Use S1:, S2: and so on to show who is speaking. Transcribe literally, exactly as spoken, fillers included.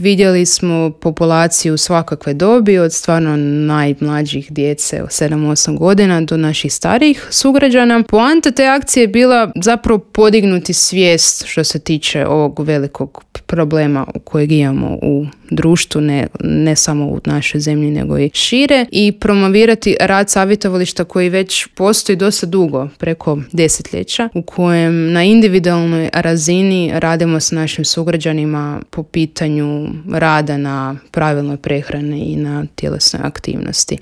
S1: Vidjeli smo populaciju svakakve dobi, od stvarno najmlađih djece od sedam osam godina do naših starijih sugrađana. Poanta te akcije je bila zapravo podignuti svijest što se tiče ovog velikog problema kojeg imamo u društvu, ne, ne samo u našoj zemlji nego i šire, i promovirati rad savjetovališta koji već postoji dosta dugo, preko desetljeća, u kojem na individualnoj razini radimo s našim sugrađanima po pitanju rada na pravilnoj prehrani i na tjelesnoj aktivnosti.